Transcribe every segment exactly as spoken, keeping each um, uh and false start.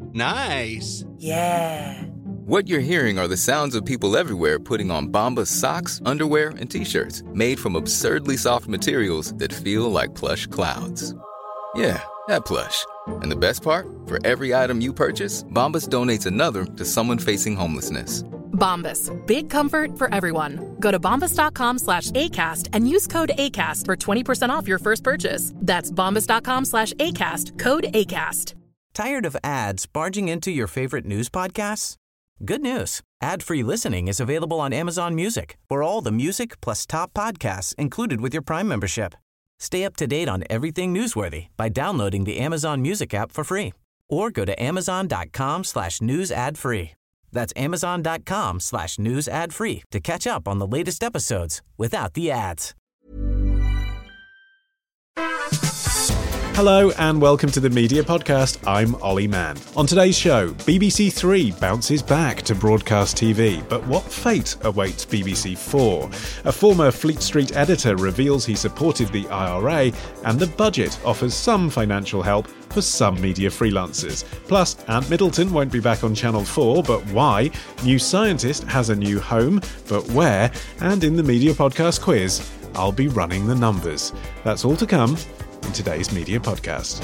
Nice. Yeah. What you're hearing are the sounds of people everywhere putting on Bombas socks, underwear, and T-shirts made from absurdly soft materials that feel like plush clouds. Yeah, that plush. And the best part? For every item you purchase, Bombas donates another to someone facing homelessness. Bombas. Big comfort for everyone. Go to bombas.com slash ACAST and use code ACAST for twenty percent off your first purchase. That's bombas.com slash ACAST. Code ACAST. Tired of ads barging into your favorite news podcasts? Good news. Ad-free listening is available on Amazon Music for all the music plus top podcasts included with your Prime membership. Stay up to date on everything newsworthy by downloading the Amazon Music app for free or go to amazon.com slash news ad free. That's amazon.com slash news ad free to catch up on the latest episodes without the ads. Hello and welcome to the Media Podcast. I'm Ollie Mann. On today's show, B B C Three bounces back to broadcast T V, but what fate awaits B B C Four? A former Fleet Street editor reveals he supported the I R A, and the budget offers some financial help for some media freelancers. Plus, Ant Middleton won't be back on Channel four, but why? New Scientist has a new home, but where? And in the Media Podcast quiz, I'll be running the numbers. That's all to come in today's Media Podcast.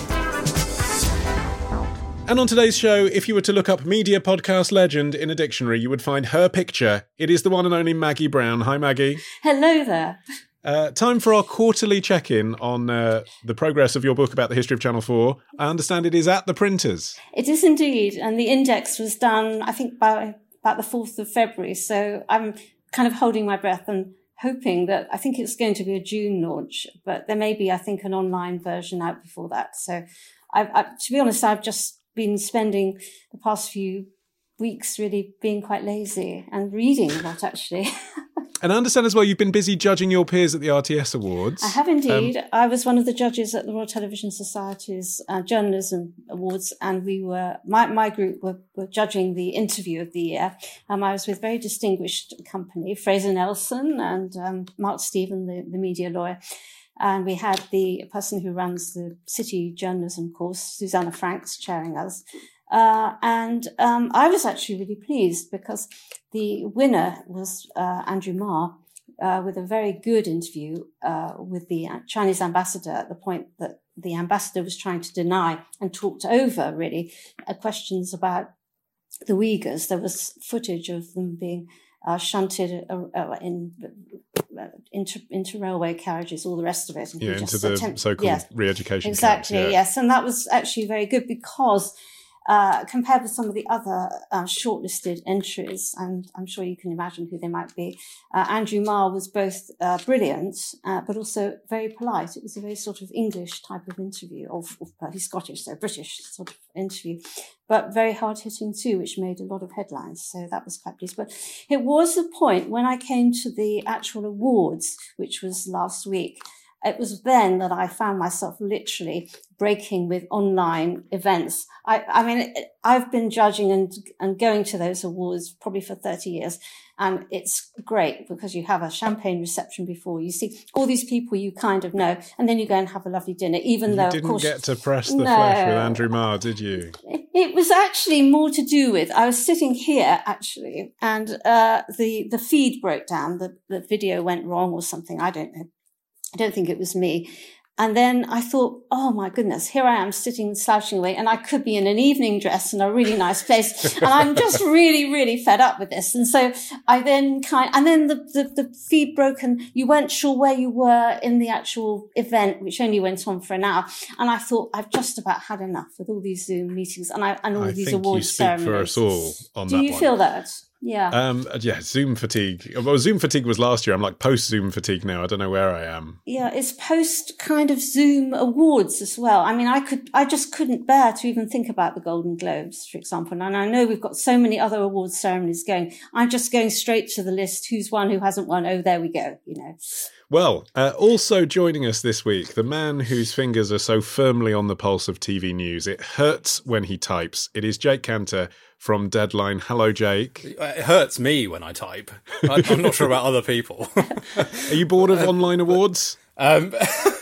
And on today's show, if you were to look up Media Podcast legend in a dictionary, you would find her picture. It is the one and only Maggie Brown. Hi, Maggie. Hello there. Uh, time for our quarterly check-in on uh, the progress of your book about the history of Channel four. I understand it is at the printers. It is indeed, and the index was done, I think, by about the fourth of February, so I'm kind of holding my breath and hoping that, I think it's going to be a June launch, but there may be, I think, an online version out before that. So I've, I, to be honest, I've just been spending the past few weeks really being quite lazy and reading a lot, actually. And I understand as well you've been busy judging your peers at the R T S Awards. I have indeed. Um, I was one of the judges at the Royal Television Society's uh, Journalism Awards, and we were, my, my group were, were judging the interview of the year. Um, I was with very distinguished company, Fraser Nelson and um, Mark Stephen, the, the media lawyer. And we had the person who runs the City Journalism course, Susanna Franks, chairing us. Uh, and um, I was actually really pleased because the winner was uh, Andrew Marr uh, with a very good interview uh, with the Chinese ambassador at the point that the ambassador was trying to deny and talked over, really, uh, questions about the Uyghurs. There was footage of them being uh, shunted uh, uh, in uh, into, into railway carriages, all the rest of it. And yeah, into the attempt- so-called yes, re-education exactly, camps, yeah. yes. And that was actually very good because Uh, compared with some of the other uh, shortlisted entries, and I'm sure you can imagine who they might be, uh, Andrew Marr was both uh, brilliant, uh, but also very polite. It was a very sort of English type of interview, or, or he's Scottish, so British sort of interview, but very hard-hitting too, which made a lot of headlines. So that was quite pleased. But it was the point when I came to the actual awards, which was last week. It was then that I found myself literally breaking with online events. I, I mean, I've been judging and, and going to those awards probably for thirty years. And it's great because you have a champagne reception before. You see all these people you kind of know, and then you go and have a lovely dinner, even you though, didn't of course... get to press the no, flesh with Andrew Marr, did you? It was actually more to do with, I was sitting here, actually, and uh, the, the feed broke down. The, the video went wrong or something. I don't know. I don't think it was me. And then I thought, oh my goodness, here I am sitting slouching away, and I could be in an evening dress in a really nice place. And I'm just really, really fed up with this. And so I then kind, and then the, the, the feed broke and you weren't sure where you were in the actual event, which only went on for an hour. And I thought, I've just about had enough with all these Zoom meetings and I, and all I these think awards you speak ceremonies. for us all on Do that you one. feel that? Yeah. Um, yeah, Zoom fatigue. Well, Zoom fatigue was last year. I'm like post-Zoom fatigue now. I don't know where I am. Yeah, it's post kind of Zoom awards as well. I mean, I could, I just couldn't bear to even think about the Golden Globes, for example. And I know we've got so many other awards ceremonies going. I'm just going straight to the list. Who's won, who hasn't won? Oh, there we go, you know. Well, uh, also joining us this week, the man whose fingers are so firmly on the pulse of T V news. It hurts when he types. It is Jake Cantor from Deadline. Hello, Jake. It hurts me when I type. I'm not sure about other people. Are you bored of online awards? Um,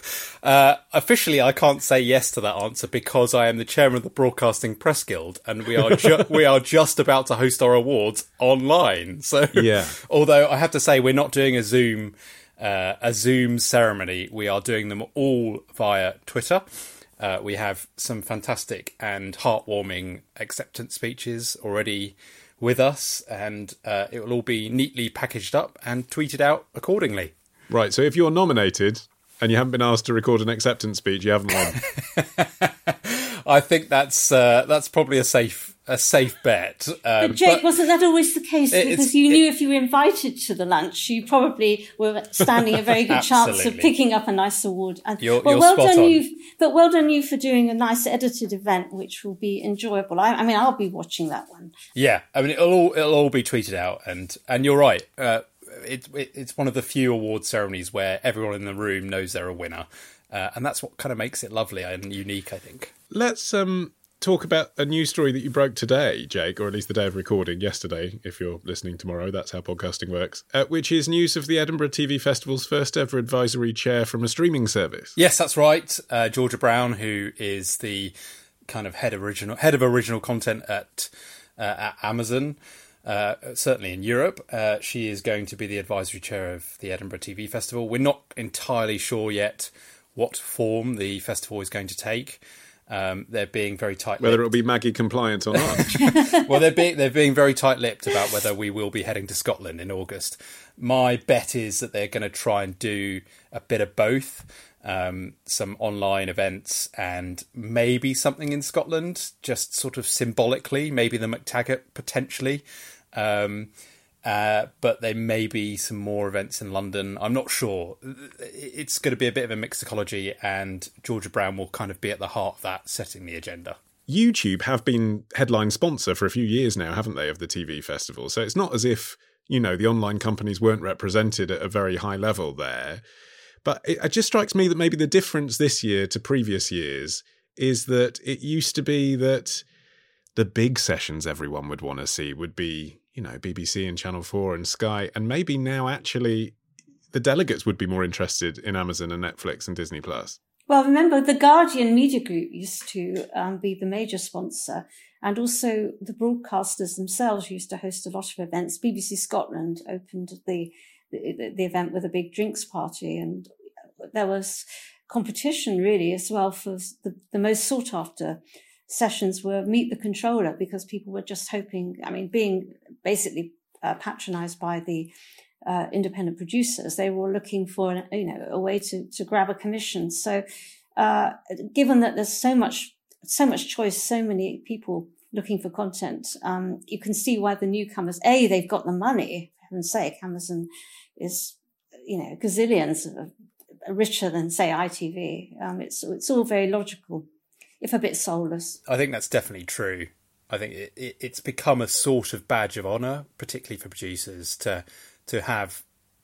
Uh, officially, I can't say yes to that answer because I am the chairman of the Broadcasting Press Guild, and we are ju- we are just about to host our awards online. So, yeah. Although I have to say, we're not doing a Zoom uh, a Zoom ceremony. We are doing them all via Twitter. Uh, we have some fantastic and heartwarming acceptance speeches already with us, and uh, it will all be neatly packaged up and tweeted out accordingly. Right, so if you're nominated and you haven't been asked to record an acceptance speech, you haven't won. I think that's uh, that's probably a safe a safe bet. Um, but Jake, but wasn't that always the case? Because you knew it, if you were invited to the lunch, you probably were standing a very good chance of picking up a nice award. And, you're, well, you're well spot done on. you, but well done you for doing a nice edited event, which will be enjoyable. I, I mean, I'll be watching that one. Yeah, I mean, it'll all it'll all be tweeted out, and and you're right. Uh, it, it it's one of the few award ceremonies where everyone in the room knows they're a winner, uh, and that's what kind of makes it lovely and unique, I think. Let's um. talk about a news story that you broke today, Jake, or at least the day of recording, yesterday, if you're listening tomorrow. That's how podcasting works, uh, which is news of the Edinburgh T V Festival's first ever advisory chair from a streaming service. Yes, that's right. Uh, Georgia Brown, who is the kind of head original head of original content at, uh, at Amazon, uh, certainly in Europe, uh, she is going to be the advisory chair of the Edinburgh T V Festival. We're not entirely sure yet what form the festival is going to take. Um, they're being very tight-lipped. Whether it'll be Maggie compliant or not. Well, they're being they're being very tight-lipped about whether we will be heading to Scotland in August. My bet is that they're going to try and do a bit of both, um, some online events and maybe something in Scotland, just sort of symbolically, maybe the McTaggart potentially. Um, Uh, but there may be some more events in London. I'm not sure. It's going to be a bit of a mixed ecology, and Georgia Brown will kind of be at the heart of that, setting the agenda. YouTube have been headline sponsor for a few years now, haven't they, of the T V festival? So it's not as if, you know, the online companies weren't represented at a very high level there. But it, it just strikes me that maybe the difference this year to previous years is that it used to be that the big sessions everyone would want to see would be, you know, B B C and Channel four and Sky. And maybe now actually the delegates would be more interested in Amazon and Netflix and Disney Plus. Well, remember, the Guardian Media Group used to um, be the major sponsor. And also the broadcasters themselves used to host a lot of events. B B C Scotland opened the, the, the event with a big drinks party. And there was competition really as well for the, the most sought after sessions were Meet the Controller, because people were just hoping, I mean, being basically uh, patronized by the uh, independent producers, they were looking for, an, you know, a way to, to grab a commission. So uh, given that there's so much, so much choice, so many people looking for content, um, you can see why the newcomers, A, they've got the money, for heaven's sake. Amazon is, you know, gazillions of, richer than, say, I T V. Um, it's, it's all very logical, if a bit soulless. I think that's definitely true. I think it, it, it's become a sort of badge of honour, particularly for producers, to to have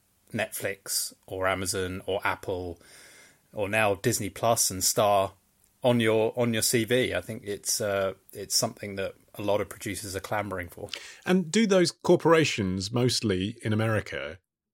Netflix or Amazon or Apple or now Disney Plus and Star on your on your C V. I think it's uh, it's something that a lot of producers are clamouring for. And do those corporations, mostly in America,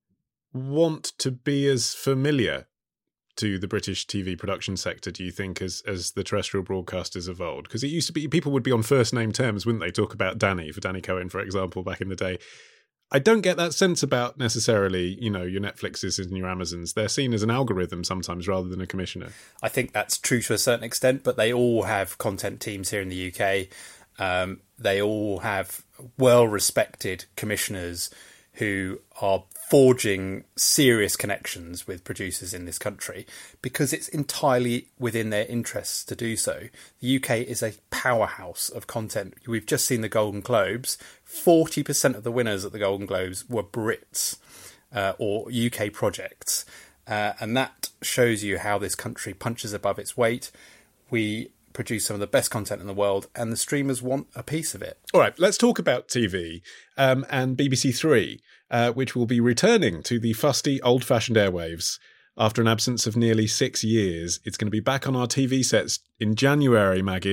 want to be as familiar to the British T V production sector, do you think, as as the terrestrial broadcasters evolved? Because it used to be, people would be on first name terms, wouldn't they? Talk about Danny, for Danny Cohen, for example, back in the day. I don't get that sense about necessarily, you know, your Netflixes and your Amazons. They're seen as an algorithm sometimes rather than a commissioner. I think that's true to a certain extent, but they all have content teams here in the U K. Um, they all have well-respected commissioners who are forging serious connections with producers in this country because it's entirely within their interests to do so. The U K is a powerhouse of content. We've just seen the Golden Globes. forty percent of the winners at the Golden Globes were Brits uh, or U K projects. Uh, and that shows you how this country punches above its weight. We produce some of the best content in the world, and the streamers want a piece of it. All right, let's talk about T V um, and B B C Three, uh, which will be returning to the fusty, old-fashioned airwaves after an absence of nearly six years. It's going to be back on our T V sets in January, Maggie.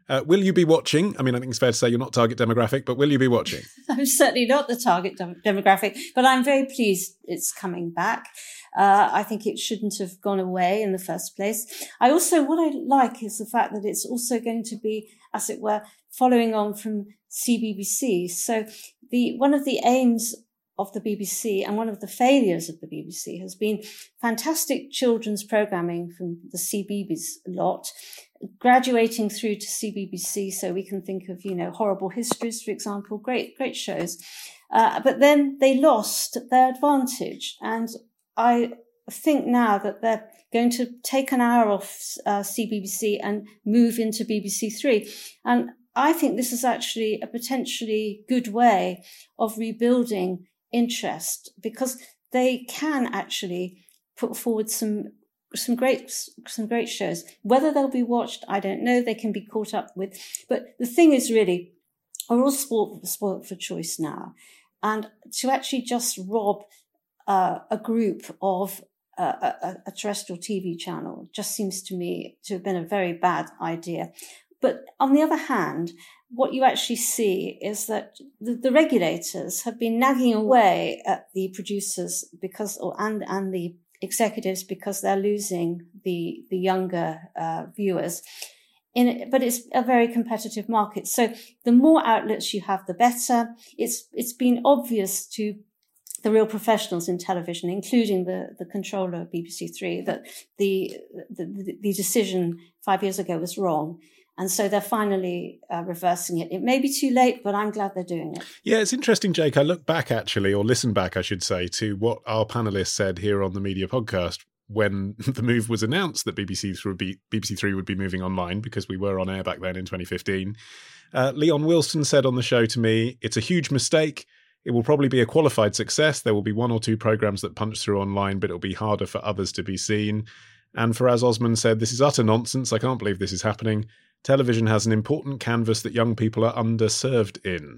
Uh, will you be watching? I mean, I think it's fair to say you're not target demographic, but will you be watching? I'm certainly not the target dem- demographic, but I'm very pleased it's coming back. Uh, I think it shouldn't have gone away in the first place. I also, what I like is the fact that it's also going to be, as it were, following on from C B B C. So the one of the aims of the B B C and one of the failures of the B B C has been fantastic children's programming from the C B B S lot, graduating through to C B B C. So we can think of, you know, Horrible Histories, for example, great, great shows. Uh, but then they lost their advantage. And I think now that they're going to take an hour off uh, C B B C and move into B B C Three. And I think this is actually a potentially good way of rebuilding interest, because they can actually put forward some some great some great shows. Whether they'll be watched, I don't know. They can be caught up with. But the thing is, really, we're all spoiled, spoiled for choice now. And to actually just rob uh, a group of uh, a, a terrestrial T V channel just seems to me to have been a very bad idea. But on the other hand, what you actually see is that the, the regulators have been nagging away at the producers because, or and and the executives because they're losing the the younger uh, viewers. In it, but it's a very competitive market. So the more outlets you have, the better. It's it's been obvious to the real professionals in television, including the, the controller of B B C Three, that the, the the decision five years ago was wrong. And so they're finally uh, reversing it. It may be too late, but I'm glad they're doing it. Yeah, it's interesting, Jake. I look back, actually, or listen back, I should say, to what our panellists said here on the Media Podcast when the move was announced that B B C Three would be, B B C Three would be moving online, because we were on air back then in twenty fifteen. Uh, Leon Wilson said on the show to me, "It's a huge mistake. It will probably be a qualified success. There will be one or two programmes that punch through online, but it'll be harder for others to be seen." And Faraz Osman said, "This is utter nonsense. I can't believe this is happening. Television has an important canvas that young people are underserved in."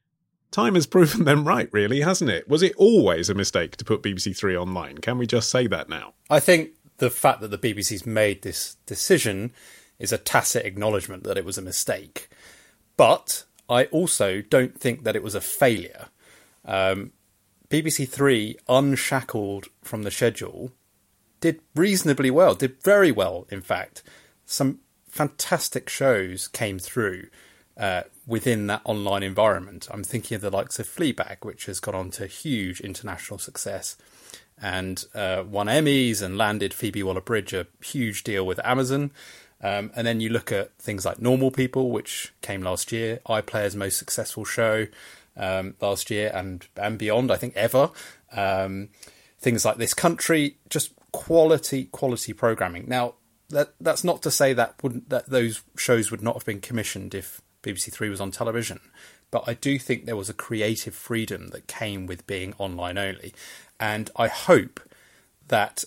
Time has proven them right, really, hasn't it? Was it always a mistake to put B B C Three online? Can we just say that now? I think the fact that the B B C's made this decision is a tacit acknowledgement that it was a mistake. But I also don't think that it was a failure. Um, B B C Three, unshackled from the schedule, did reasonably well, did very well, in fact. Some fantastic shows came through uh, within that online environment. I'm thinking of the likes of Fleabag, which has gone on to huge international success and uh, won Emmys and landed Phoebe Waller-Bridge a huge deal with Amazon. Um, and then you look at things like Normal People, which came last year, iPlayer's most successful show um, last year and, and beyond, I think, ever. Um, things like This Country, just quality, quality programming. Now, That that's not to say that wouldn't that those shows would not have been commissioned if B B C Three was on television, but I do think there was a creative freedom that came with being online only, and I hope that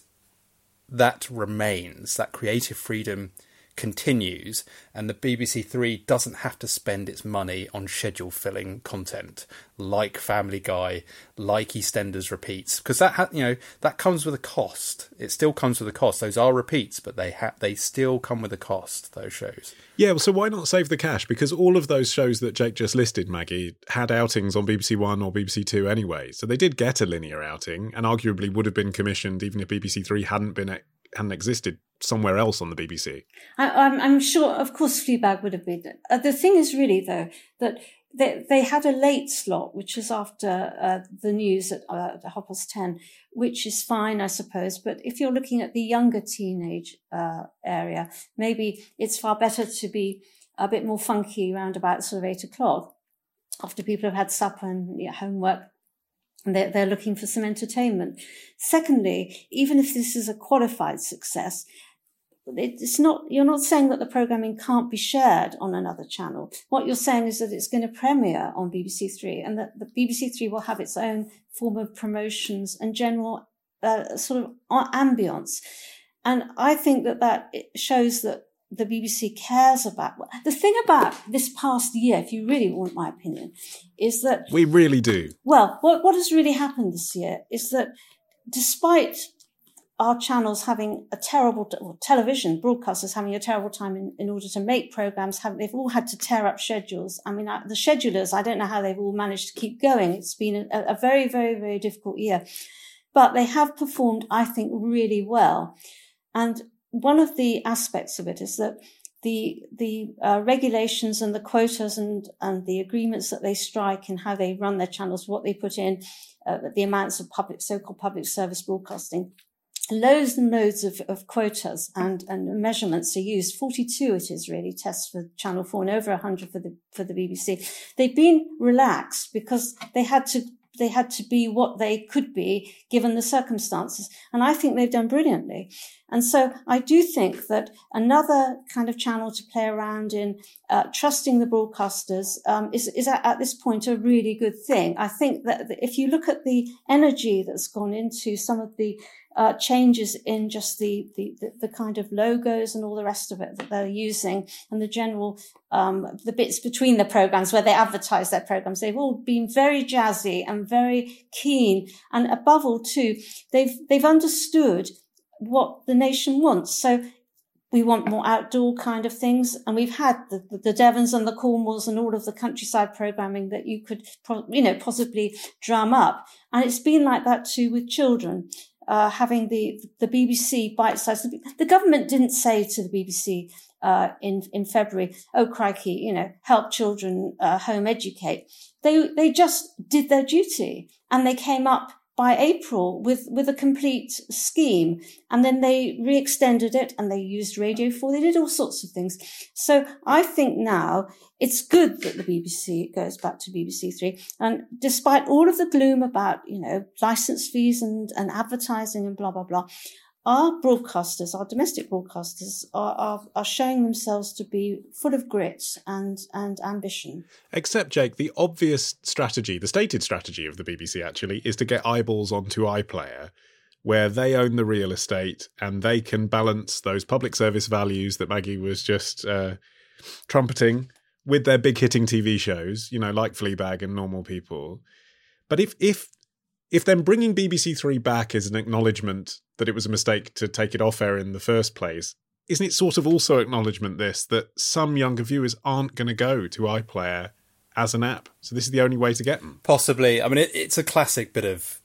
that remains, that creative freedom continues, and the B B C Three doesn't have to spend its money on schedule filling content like Family Guy, like EastEnders repeats, because that ha- you know that comes with a cost. It still comes with a cost. Those are repeats, but they ha- they still come with a cost, those shows. Yeah, well, so why not save the cash? Because all of those shows that Jake just listed, Maggie, had outings on B B C One or B B C Two anyway, so they did get a linear outing, and arguably would have been commissioned even if B B C Three hadn't been hadn't existed somewhere else on the B B C. I, I'm, I'm sure, of course, Fleabag would have been. Uh, the thing is really, though, that they, they had a late slot, which was after uh, the news at uh, half past ten, which is fine, I suppose. But if you're looking at the younger teenage uh, area, maybe it's far better to be a bit more funky around about sort of eight o'clock after people have had supper and yeah, homework. They're, they're looking for some entertainment. Secondly, even if this is a qualified success, it's not, you're not saying that the programming can't be shared on another channel. What you're saying is that it's going to premiere on B B C Three, and that the B B C Three will have its own form of promotions and general uh, sort of ambience. And I think that that shows that the B B C cares about. The thing about this past year, if you really want my opinion, is that... We really do. Well, what, what has really happened this year is that despite our channels having a terrible, or television broadcasters having a terrible time in, in order to make programs. Have, they've all had to tear up schedules. I mean, the schedulers, I don't know how they've all managed to keep going. It's been a, a very, very, very difficult year. But they have performed, I think, really well. And one of the aspects of it is that the the uh, regulations and the quotas and, and the agreements that they strike and how they run their channels, what they put in, uh, the amounts of public, so-called public service broadcasting, loads and loads of, of quotas and, and measurements are used. forty-two it is really, tests for Channel four and over one hundred for the, for the B B C. They've been relaxed because they had to they had to be what they could be given the circumstances. And I think they've done brilliantly. And so I do think that another kind of channel to play around in, uh, trusting the broadcasters, um, is, is at, at this point a really good thing. I think that if you look at the energy that's gone into some of the Uh, changes in just the, the, the kind of logos and all the rest of it that they're using, and the general, um, the bits between the programs where they advertise their programs. They've all been very jazzy and very keen. And above all, too, they've, they've understood what the nation wants. So we want more outdoor kind of things. And we've had the, the, the Devons and the Cornwalls and all of the countryside programming that you could, you know, possibly drum up. And it's been like that too with children. Uh, having the, the B B C bite-sized. The government didn't say to the B B C, uh, in, in February, oh, crikey, you know, help children, uh, home educate. They, they just did their duty, and they came up by April with, with a complete scheme. And then they re-extended it, and they used Radio four. They did all sorts of things. So I think now it's good that the B B C goes back to B B C Three. And despite all of the gloom about, you know, license fees and, and advertising and blah, blah, blah, our broadcasters, our domestic broadcasters are, are, are showing themselves to be full of grit and, and ambition. Except, Jake, the obvious strategy, the stated strategy of the B B C actually, is to get eyeballs onto iPlayer, where they own the real estate and they can balance those public service values that Maggie was just uh, trumpeting with their big hitting T V shows, you know, like Fleabag and Normal People. But if if if then bringing B B C Three back is an acknowledgement that it was a mistake to take it off air in the first place, isn't it sort of also acknowledgement this, that some younger viewers aren't going to go to iPlayer as an app? So this is the only way to get them? Possibly. I mean, it, it's a classic bit of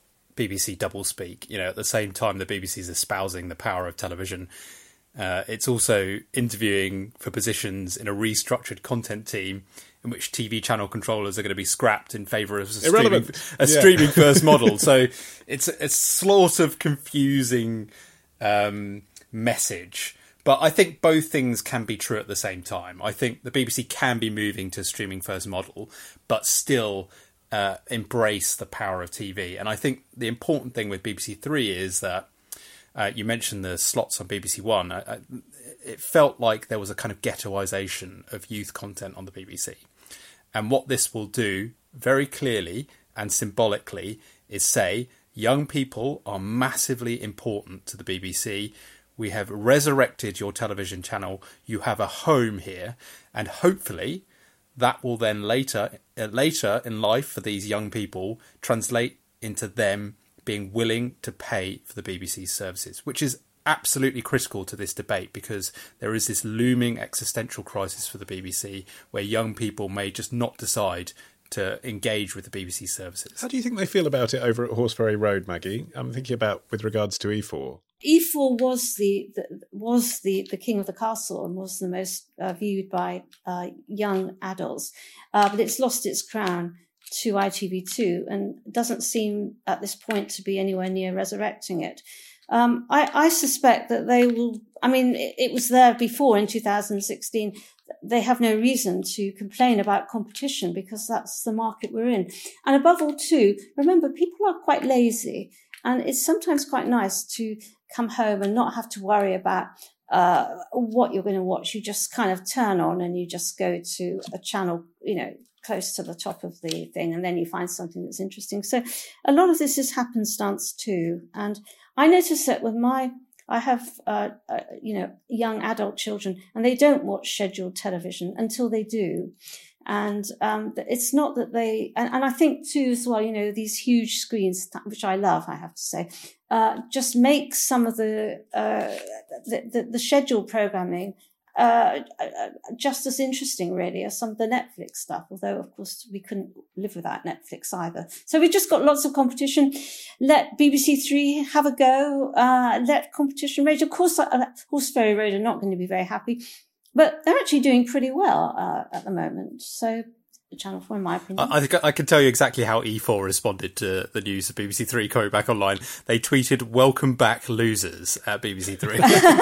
B B C doublespeak. You know, at the same time the B B C is espousing the power of television, Uh, it's also interviewing for positions in a restructured content team in which T V channel controllers are going to be scrapped in favour of a streaming, a yeah. streaming first model. So it's a, a sort of confusing um, message. But I think both things can be true at the same time. I think the B B C can be moving to a streaming first model, but still uh, embrace the power of T V. And I think the important thing with B B C Three is that Uh, you mentioned the slots on B B C One. I, I, it felt like there was a kind of ghettoisation of youth content on the B B C. And what this will do very clearly and symbolically is say, young people are massively important to the B B C. We have resurrected your television channel. You have a home here. And hopefully that will then later, uh, later in life for these young people translate into them being willing to pay for the B B C's services, which is absolutely critical to this debate, because there is this looming existential crisis for the B B C where young people may just not decide to engage with the B B C services. How do you think they feel about it over at Horseferry Road, Maggie? I'm thinking about with regards to E four. E four was the, the was the, the king of the castle and was the most uh, viewed by uh, young adults, uh, but it's lost its crown to I T V two and doesn't seem at this point to be anywhere near resurrecting it. Um, I, I suspect that they will, I mean, it, it was there before in two thousand sixteen. They have no reason to complain about competition because that's the market we're in. And above all, too, remember, people are quite lazy, and it's sometimes quite nice to come home and not have to worry about uh, what you're going to watch. You just kind of turn on and you just go to a channel, you know, close to the top of the thing, and then you find something that's interesting. So a lot of this is happenstance too. And I notice that with my, I have, uh, uh, you know, young adult children, and they don't watch scheduled television until they do. And um, it's not that they, and, and I think too as well, you know, these huge screens, which I love, I have to say, uh, just make some of the, uh, the, the, the scheduled programming uh, just as interesting really as some of the Netflix stuff. Although of course we couldn't live without Netflix either. So we just got lots of competition. Let B B C Three have a go. Uh, let Competition Radio, of course, uh, Horseferry Road are not going to be very happy. But they're actually doing pretty well uh, at the moment. So, Channel four, in my opinion. I, I think I can tell you exactly how E four responded to the news of B B C Three coming back online. They tweeted, "Welcome back, losers," at B B C Three.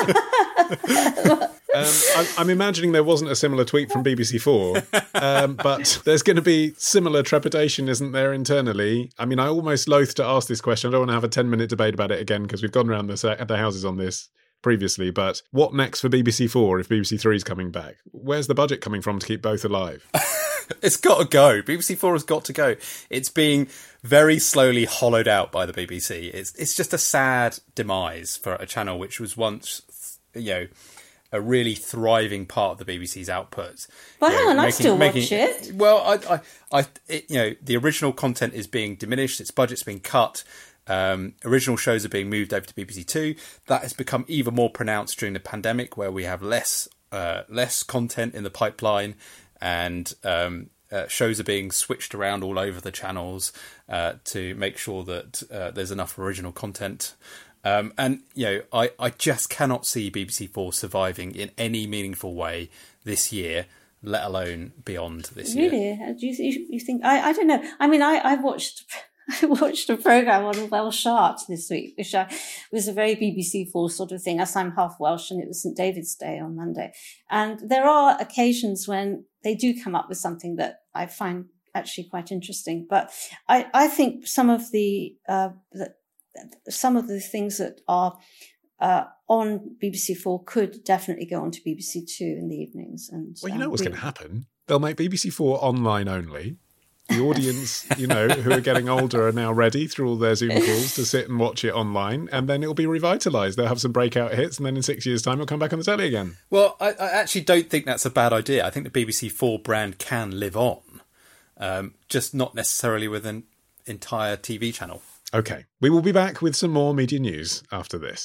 um, I'm, I'm imagining there wasn't a similar tweet from B B C Four, um, but there's going to be similar trepidation, isn't there, internally? I mean, I almost loathe to ask this question. I don't want to have a ten-minute debate about it again because we've gone around the, the houses on this previously, but what next for B B C Four if B B C Three is coming back? Where's the budget coming from to keep both alive? It's got to go. B B C Four has got to go. It's being very slowly hollowed out by the B B C. It's it's just a sad demise for a channel which was once, you know, a really thriving part of the B B C's output. Well, you hang know, on, I making, still making, watch it. Well, I, I, I it, you know, the original content is being diminished. Its budget's being cut. Um, original shows are being moved over to B B C Two. That has become even more pronounced during the pandemic, where we have less uh, less content in the pipeline, and um, uh, shows are being switched around all over the channels uh, to make sure that uh, there's enough original content. Um, and you know, I, I just cannot see B B C Four surviving in any meaningful way this year, let alone beyond this really? year. Really? Do you, you think? I, I don't know. I mean, I, I watched. I watched a programme on Welsh art this week, which I, was a very B B C Four sort of thing, as I'm half Welsh, and it was St David's Day on Monday. And there are occasions when they do come up with something that I find actually quite interesting. But I, I think some of the, uh, the some of the things that are uh, on B B C Four could definitely go on to B B C Two in the evenings. And well, you know um, what's we, going to happen? They'll make B B C Four online only. The audience, you know, who are getting older are now ready through all their Zoom calls to sit and watch it online, and then it'll be revitalised. They'll have some breakout hits, and then in six years' time, it'll come back on the telly again. Well, I, I actually don't think that's a bad idea. I think the B B C Four brand can live on, um, just not necessarily with an entire T V channel. Okay, we will be back with some more media news after this.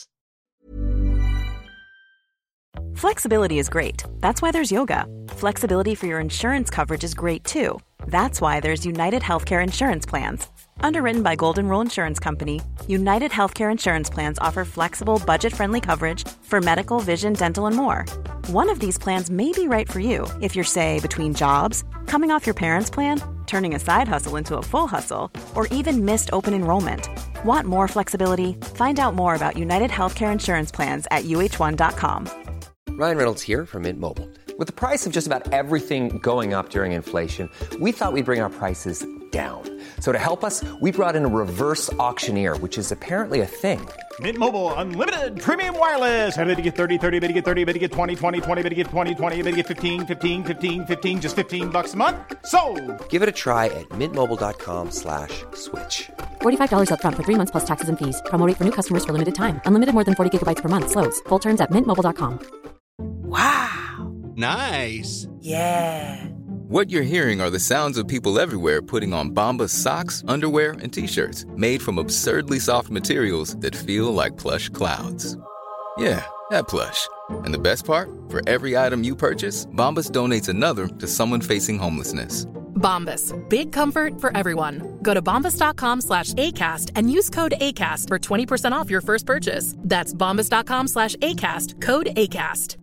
Flexibility is great. That's why there's yoga. Flexibility for your insurance coverage is great too. That's why there's United Healthcare Insurance Plans. Underwritten by Golden Rule Insurance Company, United Healthcare Insurance Plans offer flexible, budget-friendly coverage for medical, vision, dental, and more. One of these plans may be right for you if you're, say, between jobs, coming off your parents' plan, turning a side hustle into a full hustle, or even missed open enrollment. Want more flexibility? Find out more about United Healthcare Insurance Plans at U H one dot com. Ryan Reynolds here from Mint Mobile. With the price of just about everything going up during inflation, we thought we'd bring our prices down. So to help us, we brought in a reverse auctioneer, which is apparently a thing. Mint Mobile Unlimited Premium Wireless. How to get thirty, thirty, how to get thirty, how to get twenty, twenty, twenty, how to get twenty, twenty, how to get fifteen, fifteen, fifteen, fifteen, just fifteen bucks a month? Sold! Give it a try at mintmobile.com slash switch. forty-five dollars up front for three months plus taxes and fees. Promo rate for new customers for limited time. Unlimited more than forty gigabytes per month. Slows full terms at mint mobile dot com. Wow. Nice. Yeah. What you're hearing are the sounds of people everywhere putting on Bombas socks, underwear, and T-shirts made from absurdly soft materials that feel like plush clouds. Yeah, that plush. And the best part? For every item you purchase, Bombas donates another to someone facing homelessness. Bombas. Big comfort for everyone. Go to bombas.com slash ACAST and use code ACAST for twenty percent off your first purchase. That's bombas.com slash ACAST. Code ACAST.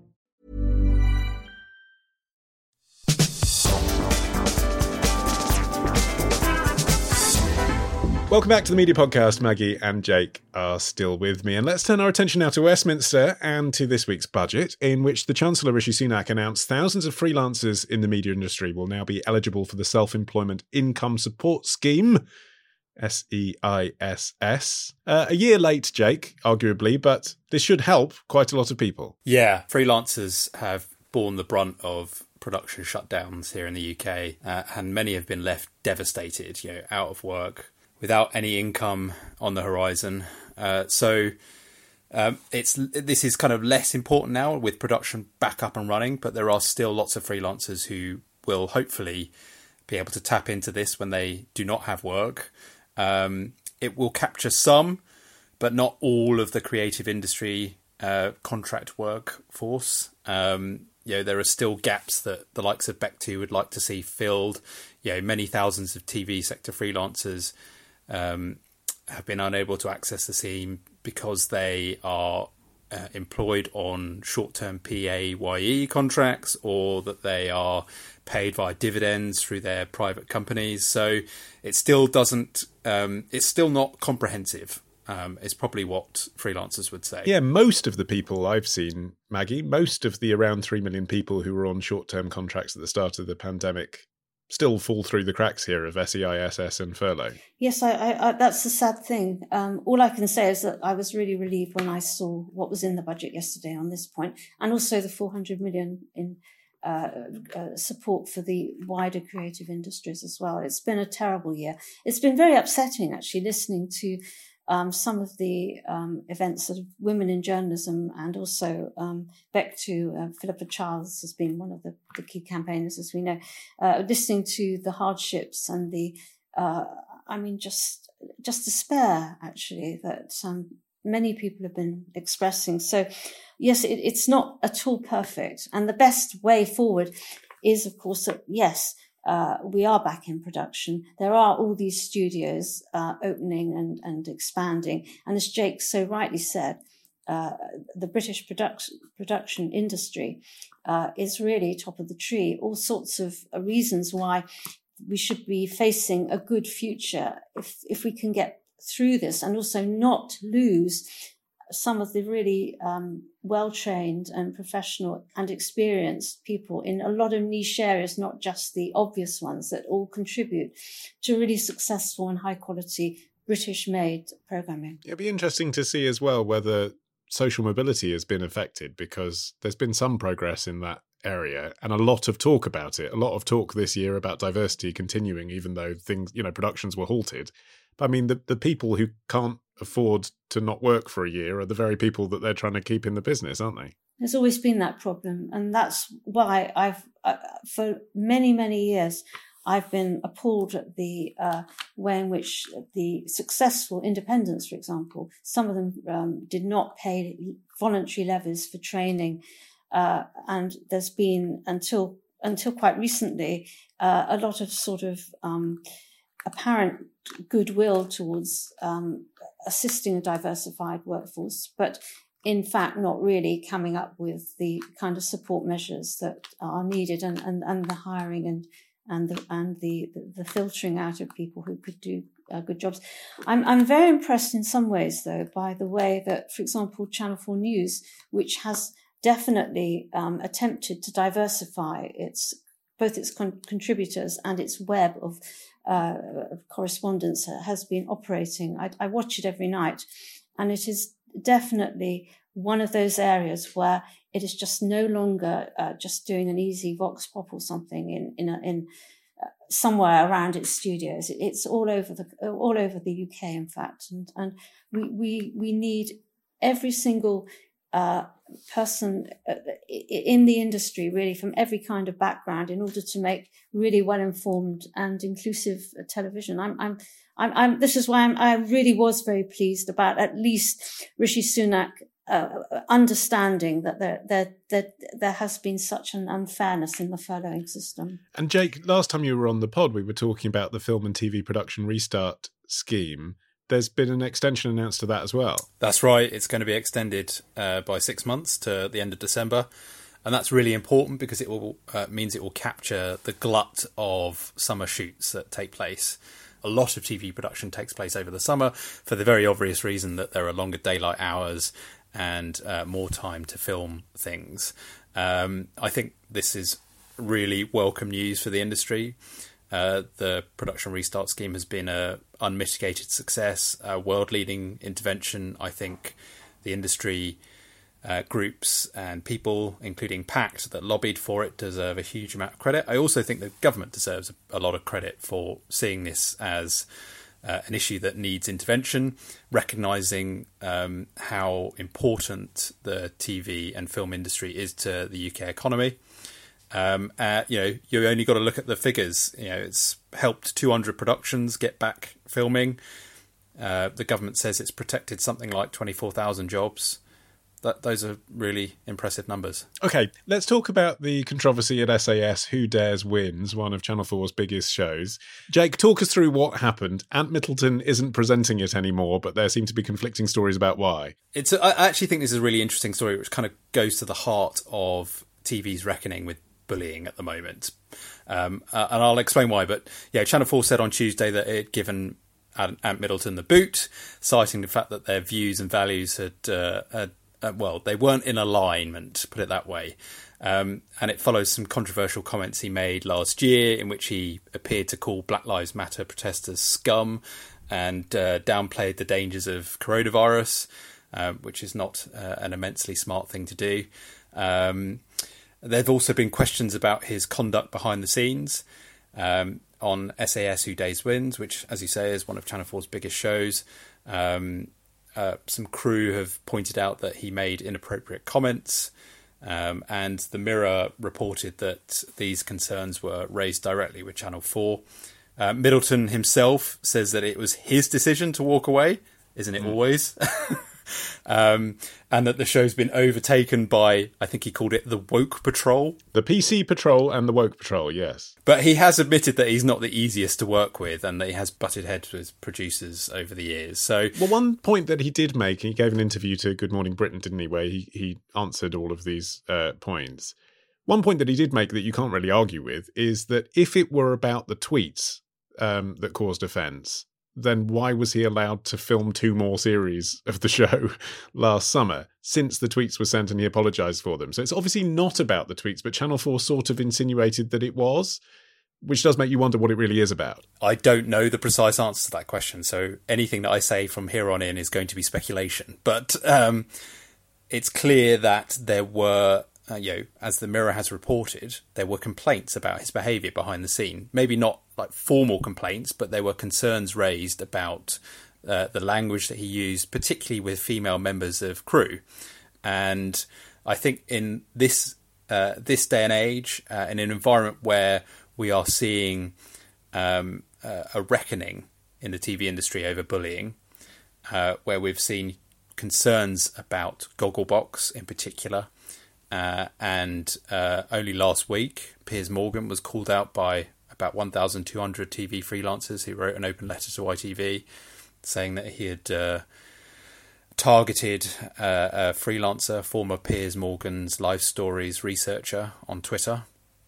Welcome back to the Media Podcast. Maggie and Jake are still with me. And let's turn our attention now to Westminster and to this week's budget, in which the Chancellor Rishi Sunak announced thousands of freelancers in the media industry will now be eligible for the Self-Employment Income Support Scheme, S E I S S. Uh, a year late, Jake, arguably, but this should help quite a lot of people. Yeah, freelancers have borne the brunt of production shutdowns here in the U K, uh, and many have been left devastated, you know, out of work, without any income on the horizon. Uh, so um, it's this is kind of less important now with production back up and running, but there are still lots of freelancers who will hopefully be able to tap into this when they do not have work. Um, it will capture some, but not all of the creative industry uh, contract workforce. Um, you know, there are still gaps that the likes of Back two would like to see filled. You know, many thousands of T V sector freelancers um, have been unable to access the scheme because they are uh, employed on short-term P A Y E contracts, or that they are paid via dividends through their private companies. So it still doesn't, um, it's still not comprehensive. Um, is probably what freelancers would say. Yeah, most of the people I've seen, Maggie, most of the around three million people who were on short-term contracts at the start of the pandemic still fall through the cracks here of S E I S S and furlough. Yes, I, I, I, that's the sad thing. Um, all I can say is that I was really relieved when I saw what was in the budget yesterday on this point, and also the four hundred million in uh, uh, support for the wider creative industries as well. It's been a terrible year. It's been very upsetting, actually, listening to Um, some of the um, events of women in journalism, and also um, Back two, uh, Philippa Charles has been one of the, the key campaigners, as we know, uh, listening to the hardships and the, uh, I mean, just just despair, actually, that um, many people have been expressing. So, yes, it, it's not at all perfect. And the best way forward is, of course, that, yes, Uh, we are back in production. There are all these studios uh, opening and, and expanding. And as Jake so rightly said, uh, the British production production industry uh, is really top of the tree. All sorts of uh, reasons why we should be facing a good future if if we can get through this, and also not lose some of the really um, well-trained and professional and experienced people in a lot of niche areas, not just the obvious ones, that all contribute to really successful and high-quality British-made programming. It'll be interesting to see as well whether social mobility has been affected, because there's been some progress in that area and a lot of talk about it. A lot of talk this year about diversity continuing, even though things, you know, productions were halted. But I mean, the, the people who can't afford to not work for a year are the very people that they're trying to keep in the business, aren't they? There's always been that problem. And that's why I've, uh, for many, many years, I've been appalled at the uh, way in which the successful independents, for example, some of them um, did not pay voluntary levies for training. Uh, and there's been, until until quite recently, uh, a lot of sort of um, apparent goodwill towards um, assisting a diversified workforce, but in fact not really coming up with the kind of support measures that are needed, and, and, and the hiring and and the and the, the filtering out of people who could do uh, good jobs. I'm I'm very impressed in some ways, though, by the way that, for example, Channel four News, which has definitely um, attempted to diversify its both its con- contributors and its web of Uh, of correspondence, has been operating. I, I watch it every night, and it is definitely one of those areas where it is just no longer uh, just doing an easy vox pop or something in in, a, in uh, somewhere around its studios. It, it's all over the all over the U K, in fact, and and we we we need every single Uh, person in the industry, really, from every kind of background, in order to make really well-informed and inclusive television. I'm, I'm, I'm, I'm this is why I'm, I really was very pleased about at least Rishi Sunak uh, understanding that there, there, there, there has been such an unfairness in the furloughing system. And Jake, last time you were on the pod, we were talking about the film and T V production restart scheme. There's been an extension announced to that as well. That's right. It's going to be extended uh, by six months to the end of December. And that's really important because it will uh, means it will capture the glut of summer shoots that take place. A lot of T V production takes place over the summer for the very obvious reason that there are longer daylight hours and uh, more time to film things. Um, I think this is really welcome news for the industry. Uh, the production restart scheme has been a unmitigated success, a world-leading intervention. I think the industry uh, groups and people, including PACT, that lobbied for it, deserve a huge amount of credit. I also think the government deserves a lot of credit for seeing this as uh, an issue that needs intervention, recognising um, how important the T V and film industry is to the U K economy. Um, uh, you know, you only got to look at the figures. You know, it's helped two hundred productions get back filming. Uh, the government says it's protected something like twenty-four thousand jobs. That, those are really impressive numbers. Okay, let's talk about the controversy at S A S, Who Dares Wins, one of Channel four's biggest shows. Jake, talk us through what happened. Ant Middleton isn't presenting it anymore, but there seem to be conflicting stories about why. It's. A, I actually think this is a really interesting story, which kind of goes to the heart of T V's reckoning with bullying at the moment. Um, uh, and I'll explain why. But yeah, Channel four said on Tuesday that it had given Ant Middleton the boot, citing the fact that their views and values had... Uh, had Uh, well, they weren't in alignment, put it that way. Um, and it follows some controversial comments he made last year in which he appeared to call Black Lives Matter protesters scum and uh, downplayed the dangers of coronavirus, uh, which is not uh, an immensely smart thing to do. Um, there have also been questions about his conduct behind the scenes um, on S A S Who Dares Wins, which, as you say, is one of Channel four's biggest shows. Um Uh, some crew have pointed out that he made inappropriate comments, um, and the Mirror reported that these concerns were raised directly with Channel four. Uh, Middleton himself says that it was his decision to walk away, isn't it mm. always? um, and that the show's been overtaken by, I think he called it the Woke Patrol. The P C Patrol and the Woke Patrol, yes. But he has admitted that he's not the easiest to work with and that he has butted heads with producers over the years. So, well, one point that he did make, he gave an interview to Good Morning Britain, didn't he, where he, he answered all of these uh, points. One point that he did make that you can't really argue with is that if it were about the tweets um, that caused offence, then why was he allowed to film two more series of the show last summer since the tweets were sent and he apologised for them? So it's obviously not about the tweets, but Channel four sort of insinuated that it was, which does make you wonder what it really is about. I don't know the precise answer to that question, so anything that I say from here on in is going to be speculation. But um, it's clear that there were... Uh, you know, as the Mirror has reported, there were complaints about his behaviour behind the scene. Maybe not like formal complaints, but there were concerns raised about uh, the language that he used, particularly with female members of crew. And I think in this uh, this day and age, uh, in an environment where we are seeing um, uh, a reckoning in the T V industry over bullying, uh, where we've seen concerns about Gogglebox in particular. Uh, and uh, only last week, Piers Morgan was called out by about one thousand two hundred T V freelancers who wrote an open letter to I T V saying that he had uh, targeted uh, a freelancer, former Piers Morgan's Life Stories researcher, on Twitter.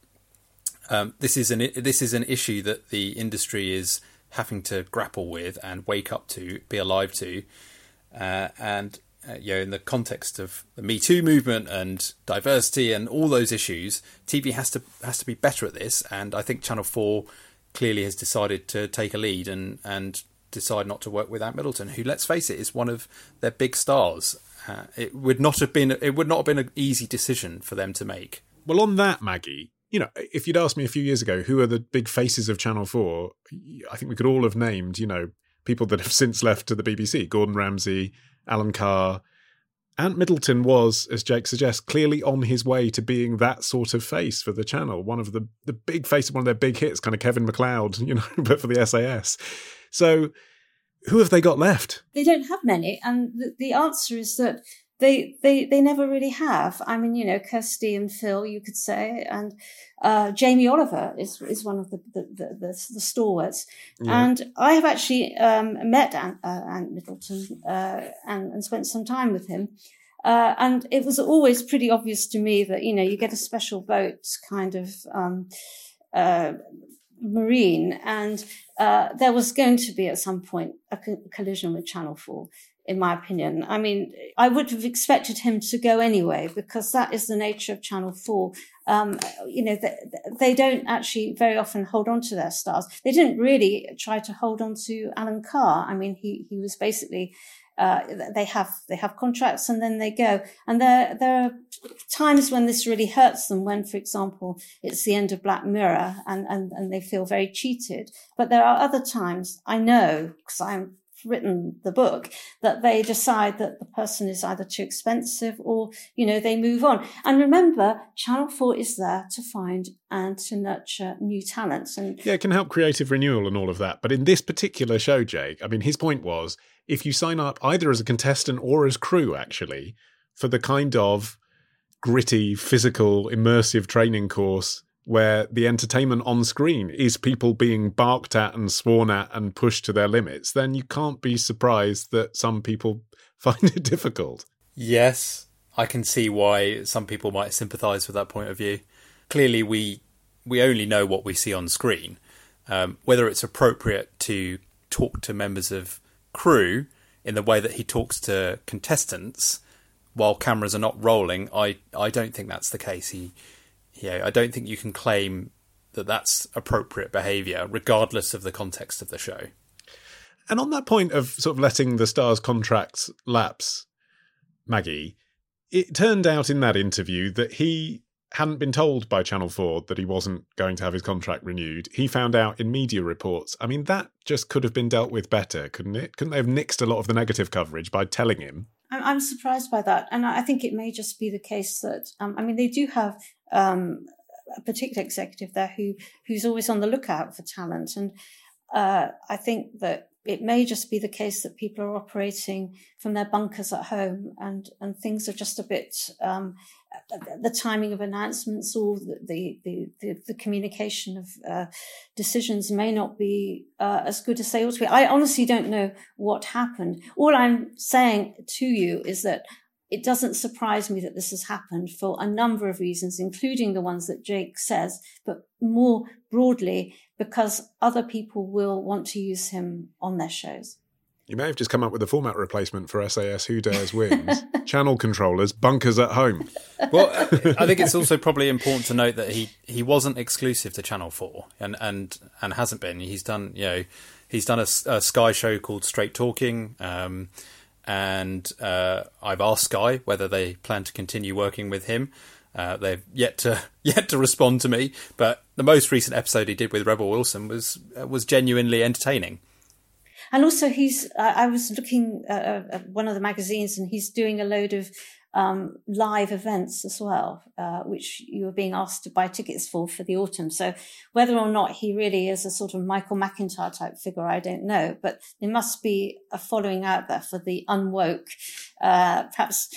Um, this is an this is an issue that the industry is having to grapple with and wake up to, be alive to, uh, and. Uh, you know, in the context of the Me Too movement and diversity and all those issues, T V has to has to be better at this. And I think Channel four clearly has decided to take a lead and, and decide not to work with Ant Middleton, who, let's face it, is one of their big stars. Uh, it would not have been it would not have been an easy decision for them to make. Well, on that, Maggie, you know, if you'd asked me a few years ago who are the big faces of Channel four, I think we could all have named, you know, people that have since left to the B B C: Gordon Ramsay, Alan Carr. Ant Middleton was, as Jake suggests, clearly on his way to being that sort of face for the channel. One of the, the big faces, one of their big hits, kind of Kevin MacLeod, you know, but for the S A S. So who have they got left? They don't have many. And the, the answer is that they, they, they never really have. I mean, you know, Kirsty and Phil, you could say, and uh, Jamie Oliver is is one of the the, the, the, the stalwarts. Yeah. And I have actually um, met Ant, uh, Ant Middleton uh, and, and spent some time with him. Uh, and it was always pretty obvious to me that, you know, you get a special boat kind of um, uh, marine, and uh, there was going to be at some point a co- collision with Channel four. In my opinion. I mean, I would have expected him to go anyway, because that is the nature of Channel four. Um, you know, they, they don't actually very often hold on to their stars. They didn't really try to hold on to Alan Carr. I mean, he, he was basically, uh, they have, they have contracts and then they go. And there, there are times when this really hurts them, when, for example, it's the end of Black Mirror and, and, and they feel very cheated. But there are other times, I know, because I'm written the book, that they decide that the person is either too expensive or, you know, they move on. And remember, Channel four is there to find and to nurture new talents. And yeah, it can help creative renewal and all of that. But in this particular show, Jake, I mean, his point was, if you sign up either as a contestant or as crew, actually, for the kind of gritty, physical, immersive training course where the entertainment on screen is people being barked at and sworn at and pushed to their limits, then you can't be surprised that some people find it difficult. Yes, I can see why some people might sympathise with that point of view. Clearly, we we only know what we see on screen. Um, whether it's appropriate to talk to members of crew in the way that he talks to contestants while cameras are not rolling, I, I don't think that's the case. He Yeah, I don't think you can claim that that's appropriate behaviour, regardless of the context of the show. And on that point of sort of letting the stars' contracts lapse, Maggie, it turned out in that interview that he hadn't been told by Channel four that he wasn't going to have his contract renewed. He found out in media reports. I mean, that just could have been dealt with better, couldn't it? Couldn't they have nixed a lot of the negative coverage by telling him? I'm surprised by that. And I think it may just be the case that, um, I mean, they do have um, a particular executive there who who's always on the lookout for talent. And uh, I think that it may just be the case that people are operating from their bunkers at home and, and things are just a bit, um, the timing of announcements or the, the, the, the communication of uh, decisions may not be uh, as good as they ought to be. I honestly don't know what happened. All I'm saying to you is that it doesn't surprise me that this has happened for a number of reasons, including the ones that Jake says, but more broadly, because other people will want to use him on their shows. You may have just come up with a format replacement for S A S Who Dares Wins. Channel controllers, bunkers at home. Well, I think it's also probably important to note that he, he wasn't exclusive to Channel four and, and, and hasn't been. He's done, you know, he's done a, a Sky show called Straight Talking, um, and uh, I've asked Sky whether they plan to continue working with him. Uh, they've yet to yet to respond to me, but the most recent episode he did with Rebel Wilson was uh, was genuinely entertaining. And also, he's. Uh, I was looking uh, at one of the magazines, and he's doing a load of um, live events as well, uh, which you were being asked to buy tickets for for the autumn. So whether or not he really is a sort of Michael McIntyre type figure, I don't know. But there must be a following out there for the unwoke, uh, perhaps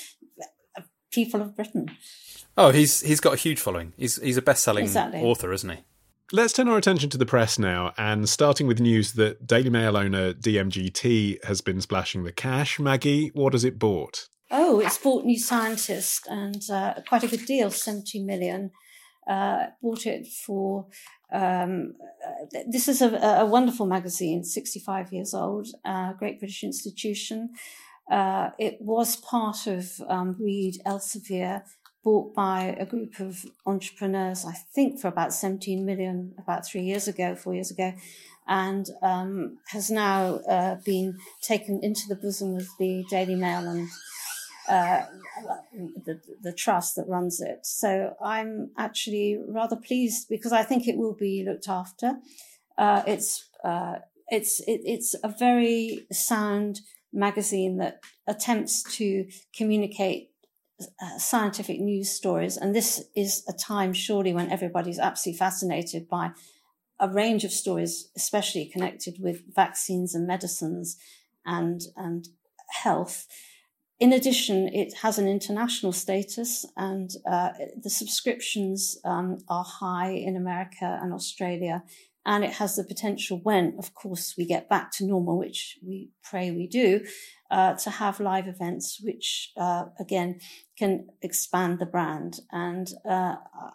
people of Britain. Oh, he's he's got a huge following. He's he's a best-selling exactly. author, isn't he? Let's turn our attention to the press now, and starting with news that Daily Mail owner D M G T has been splashing the cash. Maggie, what has it bought? Oh, it's bought New Scientist, and uh, quite a good deal, seventy million. Uh, bought it for, um, uh, this is a, a wonderful magazine, sixty-five years old, uh, great British institution. Uh, it was part of um, Reed Elsevier, bought by a group of entrepreneurs, I think for about seventeen million, about three years ago, four years ago, and um, has now uh, been taken into the bosom of the Daily Mail and uh, the, the trust that runs it. So I'm actually rather pleased because I think it will be looked after. Uh, it's uh, it's it, it's a very sound magazine that attempts to communicate Uh, scientific news stories, and this is a time surely when everybody's absolutely fascinated by a range of stories, especially connected with vaccines and medicines and and health. In addition, it has an international status, and uh, the subscriptions um, are high in America and Australia, and it has the potential, when, of course, we get back to normal, which we pray we do, uh, to have live events, which, uh, again, can expand the brand. And uh,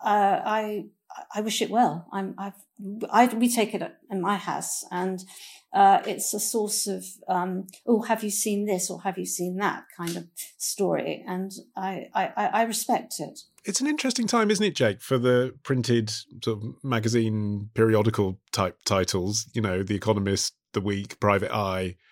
I, I wish it well. I'm, I've, I, we take it in my house, and uh, it's a source of, um, oh, have you seen this or have you seen that kind of story? And I, I, I respect it. It's an interesting time, isn't it, Jake, for the printed sort of magazine periodical type titles, you know, The Economist, The Week, Private Eye.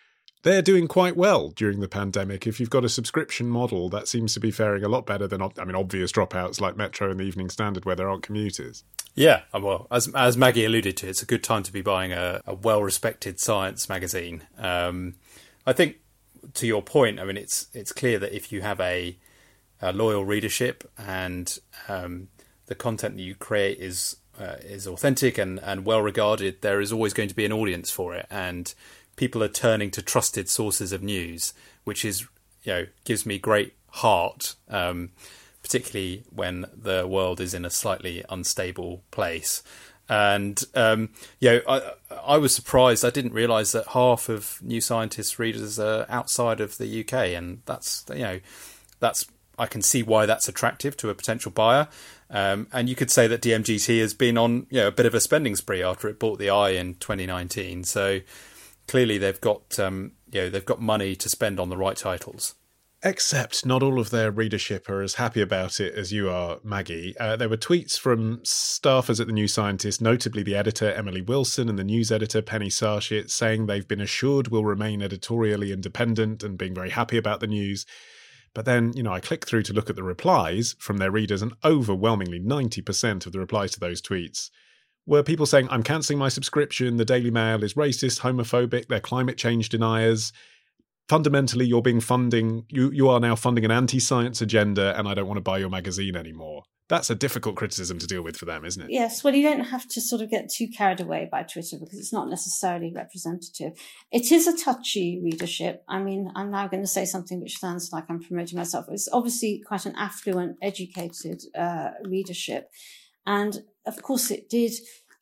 they're doing quite well during the pandemic. If you've got a subscription model, that seems to be faring a lot better than, I mean, obvious dropouts like Metro and the Evening Standard where there aren't commuters. Yeah, well, as as Maggie alluded to, it's a good time to be buying a, a well-respected science magazine. Um, I think, to your point, I mean, it's it's clear that if you have a, a loyal readership and um, the content that you create is uh, is authentic and, and well-regarded, there is always going to be an audience for it. And people are turning to trusted sources of news, which is, you know, gives me great heart, um, particularly when the world is in a slightly unstable place. And, um, you know, I, I was surprised. I didn't realise that half of New Scientist readers are outside of the U K. And that's, you know, that's, I can see why that's attractive to a potential buyer. Um, and you could say that D M G T has been on, you know, a bit of a spending spree after it bought the Eye in twenty nineteen. So clearly they've got, um, you know, they've got money to spend on the right titles. Except not all of their readership are as happy about it as you are, Maggie. Uh, there were tweets from staffers at the New Scientist, notably the editor Emily Wilson and the news editor Penny Sarshit, saying they've been assured will remain editorially independent and being very happy about the news. But then, you know, I click through to look at the replies from their readers, and overwhelmingly ninety percent of the replies to those tweets were people saying, I'm cancelling my subscription, the Daily Mail is racist, homophobic, they're climate change deniers. Fundamentally, you're being funding, you, you are now funding an anti-science agenda, and I don't want to buy your magazine anymore. That's a difficult criticism to deal with for them, isn't it? Yes, well, you don't have to sort of get too carried away by Twitter because it's not necessarily representative. It is a touchy readership. I mean, I'm now going to say something which sounds like I'm promoting myself. It's obviously quite an affluent, educated uh, readership. And of course, it did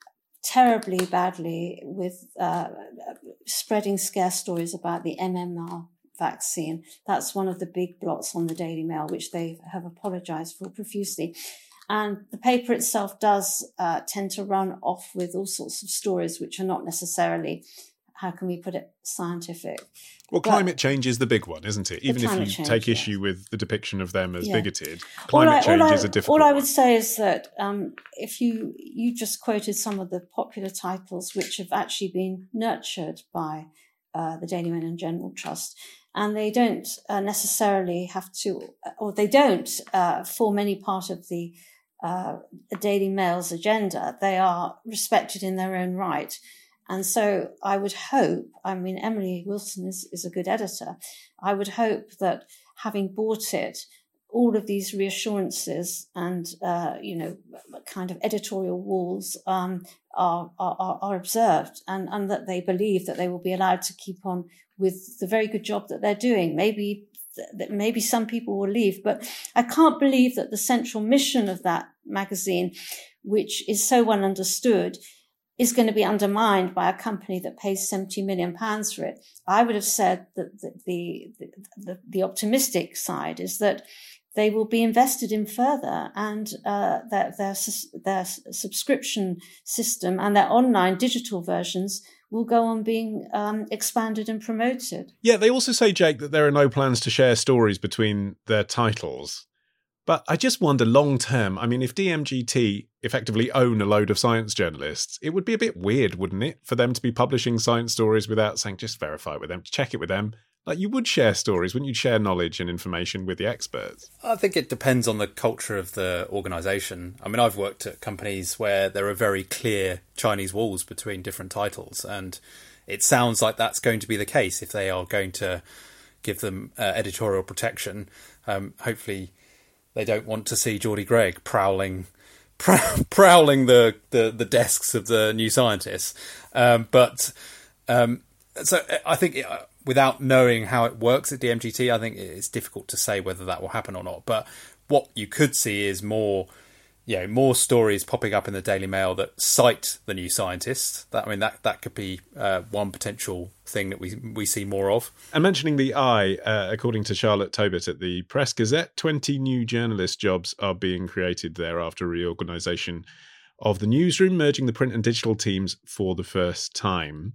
terribly badly with uh, spreading scare stories about the M M R vaccine. That's one of the big blots on the Daily Mail, which they have apologised for profusely. And the paper itself does uh, tend to run off with all sorts of stories which are not necessarily, how can we put it, scientific. Well, but climate change is the big one, isn't it? Even if you change, take yeah. issue with the depiction of them as Yeah. bigoted, climate I, change I, is a difficult All I one. would say is that um, if you you just quoted some of the popular titles which have actually been nurtured by uh, the Daily Mail and General Trust, and they don't uh, necessarily have to, or they don't uh, form any part of the uh, Daily Mail's agenda. They are respected in their own right. And so I would hope, I mean, Emily Wilson is, is a good editor. I would hope that having bought it, all of these reassurances and, uh, you know, kind of editorial walls um, are, are, are observed, and, and that they believe that they will be allowed to keep on with the very good job that they're doing. Maybe that maybe some people will leave, but I can't believe that the central mission of that magazine, which is so well understood, is going to be undermined by a company that pays seventy million pounds for it. I would have said that the, the, the, the optimistic side is that they will be invested in further, and uh, their, their, their subscription system and their online digital versions will go on being um, expanded and promoted. Yeah, they also say, Jake, that there are no plans to share stories between their titles. But I just wonder long term, I mean, if D M G T effectively own a load of science journalists, it would be a bit weird, wouldn't it, for them to be publishing science stories without saying, just verify it with them, check it with them. Like, you would share stories, wouldn't you share knowledge and information with the experts? I think it depends on the culture of the organisation. I mean, I've worked at companies where there are very clear Chinese walls between different titles, and it sounds like that's going to be the case if they are going to give them uh, editorial protection. Um, hopefully they don't want to see Geordie Greig prowling prow- prowling the, the, the desks of the New Scientists. Um, but um, so I think... It, without knowing how it works at D M G T, I think it's difficult to say whether that will happen or not. But what you could see is more, you know, more stories popping up in the Daily Mail that cite the New Scientist. That I mean, that that could be uh, one potential thing that we we see more of. And mentioning the Eye, uh, according to Charlotte Tobit at the Press Gazette, twenty new journalist jobs are being created there after reorganisation of the newsroom, merging the print and digital teams for the first time.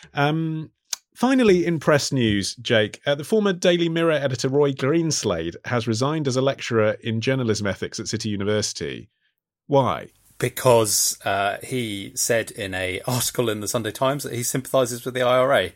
Um, Finally, in press news, Jake, uh, the former Daily Mirror editor Roy Greenslade has resigned as a lecturer in journalism ethics at City University. Why? Because uh, he said in an article in the Sunday Times that he sympathises with the I R A.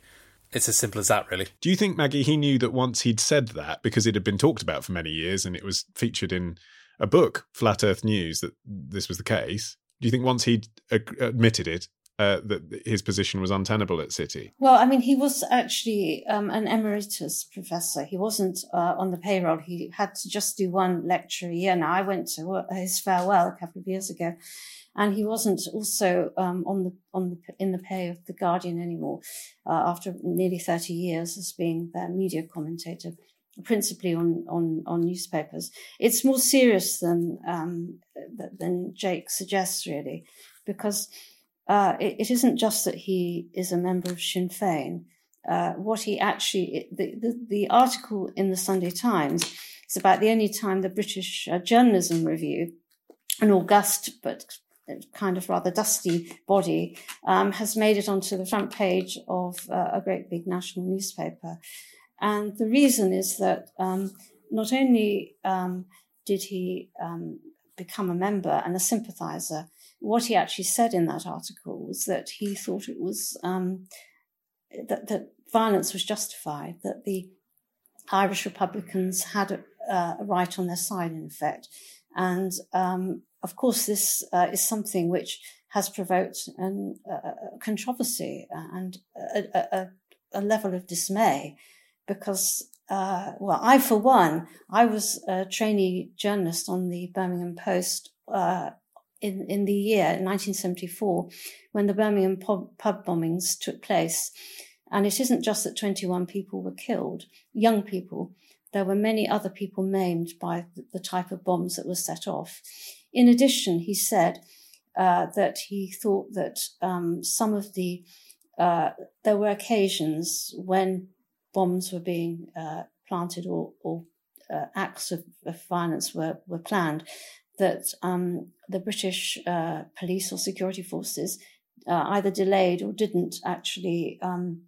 It's as simple as that, really. Do you think, Maggie, he knew that once he'd said that, because it had been talked about for many years and it was featured in a book, Flat Earth News, that this was the case? Do you think once he'd admitted it, uh, that his position was untenable at City? Well, I mean, he was actually um, an emeritus professor. He wasn't uh, on the payroll. He had to just do one lecture a year. Now, I went to his farewell a couple of years ago, and he wasn't also um, on the on the in the pay of The Guardian anymore uh, after nearly thirty years as being their media commentator, principally on, on, on newspapers. It's more serious than um, than Jake suggests, really, because uh, it, it isn't just that he is a member of Sinn Féin. Uh, what he actually, the, the, the article in the Sunday Times is about the only time the British uh, Journalism Review, an august but kind of rather dusty body, um, has made it onto the front page of uh, a great big national newspaper. And the reason is that um, not only um, did he um, become a member and a sympathiser, what he actually said in that article was that he thought it was um, that, that violence was justified, that the Irish Republicans had a, uh, a right on their side, in effect. And um, of course, this uh, is something which has provoked an, a controversy and a, a, a level of dismay. Because, uh, well, I, for one, I was a trainee journalist on the Birmingham Post uh, in, in the year nineteen seventy-four, when the Birmingham pub, pub bombings took place. And it isn't just that twenty-one people were killed, young people. There were many other people maimed by the type of bombs that were set off. In addition, he said uh, that he thought that um, some of the, uh, there were occasions when bombs were being uh, planted or, or uh, acts of, of violence were, were planned, that um, the British uh, police or security forces uh, either delayed or didn't actually um,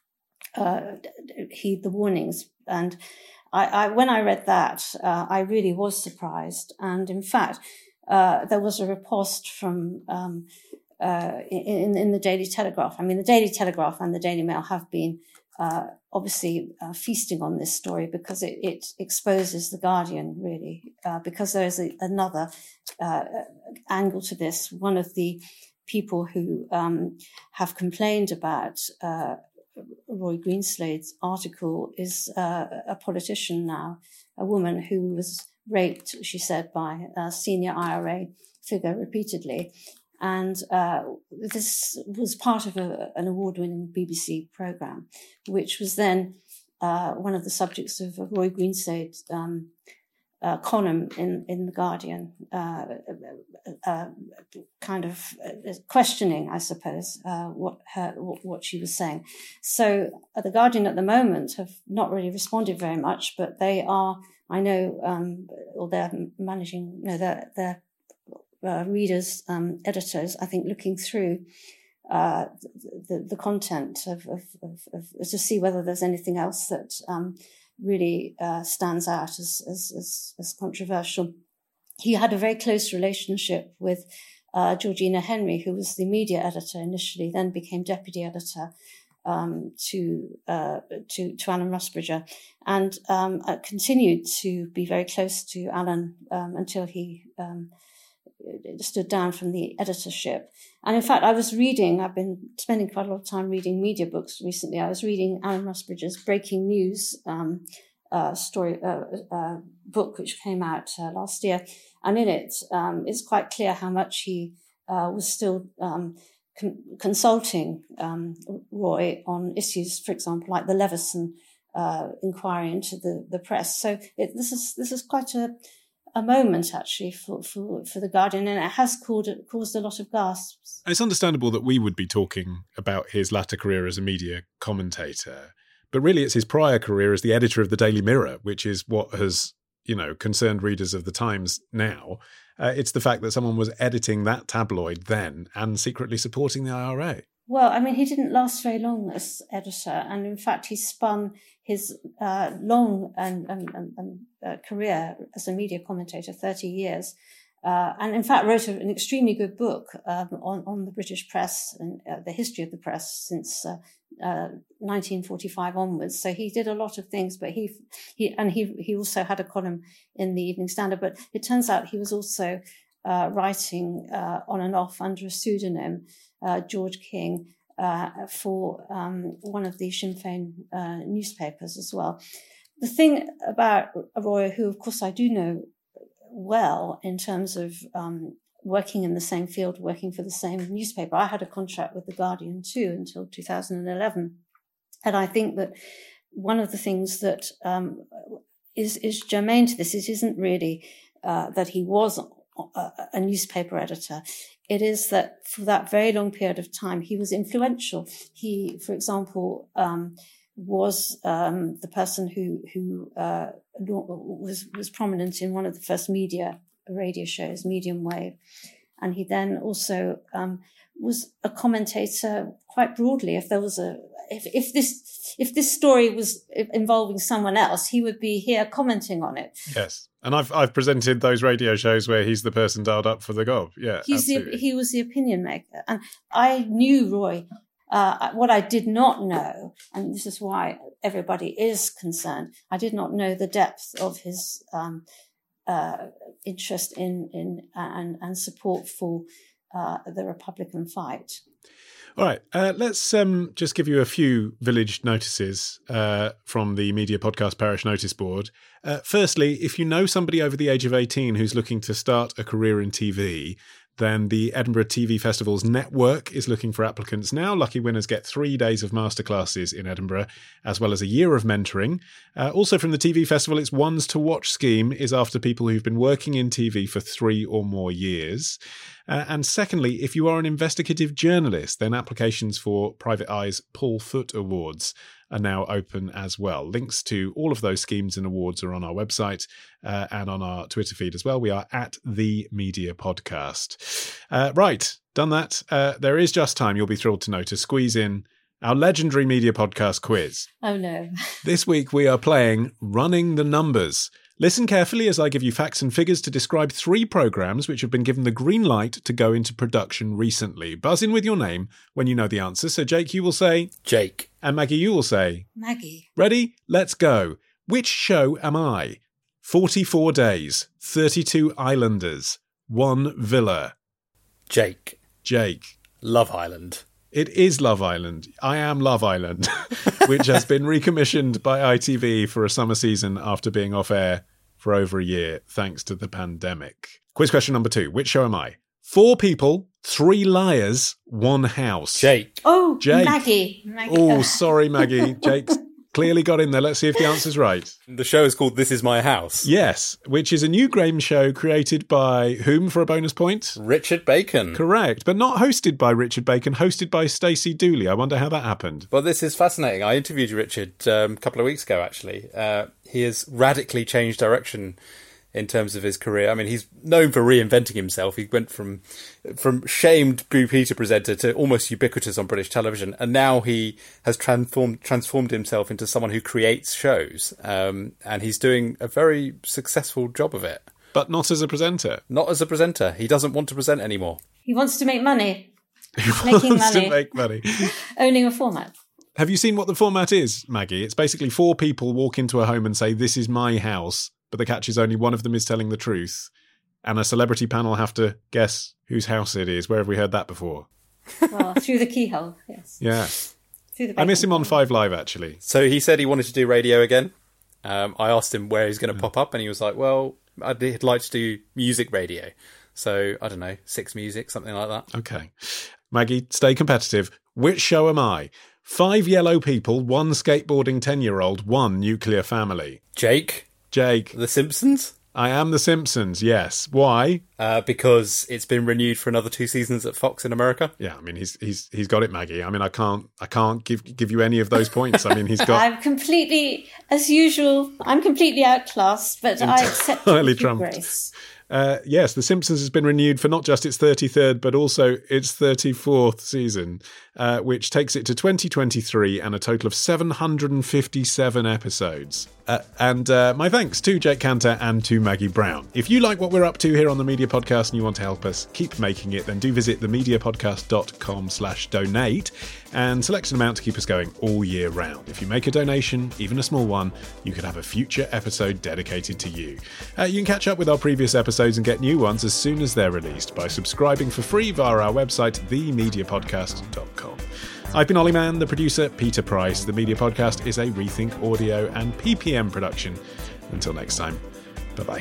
uh, heed the warnings. And I, I, when I read that, uh, I really was surprised. And in fact, uh, there was a riposte from um, uh, in, in the Daily Telegraph. I mean, the Daily Telegraph and the Daily Mail have been Uh, obviously uh, feasting on this story because it, it exposes The Guardian, really, uh, because there is a, another uh, angle to this. One of the people who um, have complained about uh, Roy Greenslade's article is uh, a politician now, a woman who was raped, she said, by a senior I R A figure repeatedly. And uh, this was part of a, an award-winning B B C programme, which was then uh, one of the subjects of a Roy Greenslade's um, uh, column in, in The Guardian, uh, uh, kind of questioning, I suppose, uh, what her what she was saying. So uh, The Guardian at the moment have not really responded very much, but they are, I know, um, or they're managing, no, they're, they're Uh, readers, um, editors, I think, looking through uh, the, the content of, of, of, of to see whether there's anything else that um, really uh, stands out as, as, as, as controversial. He had a very close relationship with uh, Georgina Henry, who was the media editor initially, then became deputy editor um, to, uh, to to Alan Rusbridger, and um, uh, continued to be very close to Alan um, until he Um, stood down from the editorship. And in fact, I was reading, I've been spending quite a lot of time reading media books recently. I was reading Alan Rusbridger's Breaking News um, uh, story uh, uh, book, which came out uh, last year. And in it, um, it's quite clear how much he uh, was still um, con- consulting um, Roy on issues, for example, like the Leveson uh, inquiry into the, the press. So it, this is this is quite a a moment, actually, for, for, for The Guardian, and it has caused, caused a lot of gasps. It's understandable that we would be talking about his latter career as a media commentator, but really it's his prior career as the editor of the Daily Mirror, which is what has, you know, concerned readers of the Times now. Uh, it's the fact that someone was editing that tabloid then and secretly supporting the I R A. Well, I mean, he didn't last very long as editor, and in fact, he spun his uh, long and, and, and uh, career as a media commentator, thirty years, uh, and in fact wrote an extremely good book um, on, on the British press and uh, the history of the press since uh, uh, nineteen forty-five onwards. So he did a lot of things, but he, he and he, he also had a column in the Evening Standard. But it turns out he was also uh, writing uh, on and off under a pseudonym, uh, George King, uh, for um, one of the Sinn Féin uh, newspapers as well. The thing about Roy, who of course I do know well in terms of um, working in the same field, working for the same newspaper. I had a contract with The Guardian too until two thousand eleven. And I think that one of the things that um, is, is germane to this, it isn't really uh, that he was a, a newspaper editor. It is that for that very long period of time, he was influential. He, for example, um, was um, the person who who uh, was was prominent in one of the first media radio shows, Medium Wave, and he then also um, was a commentator quite broadly. If there was a if if this if this story was involving someone else, he would be here commenting on it. Yes, and I've I've presented those radio shows where he's the person dialed up for the gob. Yeah, he's the, he was the opinion maker, and I knew Roy. Uh, what I did not know, and this is why everybody is concerned, I did not know the depth of his um, uh, interest in in and, and support for uh, the Republican fight. All right, uh, let's um, just give you a few village notices uh, from the Media Podcast Parish Notice Board. Uh, firstly, if you know somebody over the age of eighteen who's looking to start a career in T V, then the Edinburgh T V Festival's network is looking for applicants now. Lucky winners get three days of masterclasses in Edinburgh, as well as a year of mentoring. Uh, also from the T V Festival, its Ones to Watch scheme is after people who've been working in T V for three or more years. Uh, and secondly, if you are an investigative journalist, then applications for Private Eye's Paul Foot Awards are now open as well. Links to all of those schemes and awards are on our website uh, and on our Twitter feed as well. We are at The Media Podcast. Uh, right, done that. Uh, there is just time, you'll be thrilled to know, to squeeze in our legendary Media Podcast quiz. Oh, no. This week we are playing Running the Numbers. Listen carefully as I give you facts and figures to describe three programmes which have been given the green light to go into production recently. Buzz in with your name when you know the answer. So, Jake, you will say... Jake. And Maggie, you will say... Maggie. Ready? Let's go. Which show am I? forty-four days, thirty-two Islanders, one Villa. Jake. Jake. Love Island. It is Love Island. I am Love Island, which has been recommissioned by I T V for a summer season after being off air for over a year, thanks to the pandemic. Quiz question number two. Which show am I? Four people, three liars, one house. Jake. Oh, Jake. Maggie. Maggie. Oh, sorry, Maggie. Jake's clearly got in there. Let's see if the answer's right. The show is called This Is My House. Yes, which is a new game show created by whom for a bonus point? Richard Bacon. Correct, but not hosted by Richard Bacon, hosted by Stacey Dooley. I wonder how that happened. Well, this is fascinating. I interviewed Richard um, a couple of weeks ago, actually. Uh, he has radically changed direction in terms of his career. I mean, he's known for reinventing himself. He went from from shamed Blue Peter presenter to almost ubiquitous on British television, and now he has transformed transformed himself into someone who creates shows, um, and he's doing a very successful job of it. But not as a presenter. Not as a presenter. He doesn't want to present anymore. He wants to make money. He Making wants money. to make money. Owning a format. Have you seen what the format is, Maggie? It's basically four people walk into a home and say, "This is my house," but the catch is only one of them is telling the truth. And a celebrity panel have to guess whose house it is. Where have we heard that before? Well, through the keyhole, yes. Yeah. Through the I miss him on bacon. Five Live, actually. So he said he wanted to do radio again. Um, I asked him where he's going to pop up, and he was like, well, I'd like to do music radio. So, I don't know, Six Music, something like that. Okay. Maggie, stay competitive. Which show am I? Five yellow people, one skateboarding ten-year-old, one nuclear family. Jake. Jake. The Simpsons? I am The Simpsons, yes. Why? Uh, because it's been renewed for another two seasons at Fox in America. Yeah, I mean, he's he's he's got it, Maggie. I mean, I can't I can't give give you any of those points. I mean, he's got... I'm completely, as usual, I'm completely outclassed, but I accept it Entirely with trumped. grace. Uh, yes, The Simpsons has been renewed for not just its thirty-third, but also its thirty-fourth season. uh, which takes it to twenty twenty-three and a total of seven hundred fifty-seven episodes. Uh, and uh, my thanks to Jake Cantor and to Maggie Brown. If you like what we're up to here on the Media Podcast and you want to help us keep making it, then do visit themediapodcast.com slash donate and select an amount to keep us going all year round. If you make a donation, even a small one, you could have a future episode dedicated to you. Uh, you can catch up with our previous episodes and get new ones as soon as they're released by subscribing for free via our website, the media podcast dot com. I've been Ollie Mann, the producer, Peter Price. The Media Podcast is a Rethink Audio and P P M production. Until next time, bye-bye.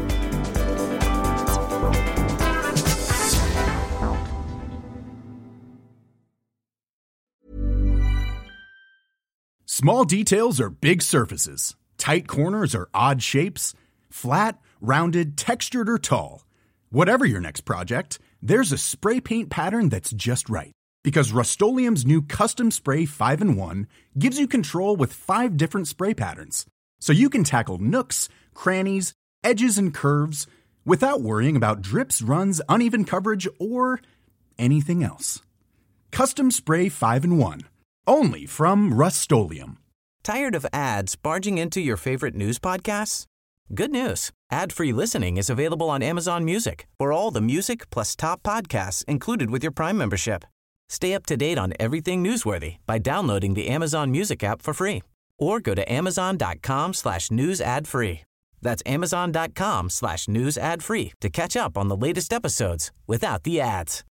Small details are big surfaces. Tight corners are odd shapes. Flat, rounded, textured, or tall. Whatever your next project, there's a spray paint pattern that's just right. Because Rust-Oleum's new Custom Spray five in one gives you control with five different spray patterns. So you can tackle nooks, crannies, edges, and curves without worrying about drips, runs, uneven coverage, or anything else. Custom Spray five in one. Only from Rust-Oleum. Tired of ads barging into your favorite news podcasts? Good news. Ad-free listening is available on Amazon Music for all the music plus top podcasts included with your Prime membership. Stay up to date on everything newsworthy by downloading the Amazon Music app for free or go to amazon.com slash news ad free. That's amazon.com slash news ad free to catch up on the latest episodes without the ads.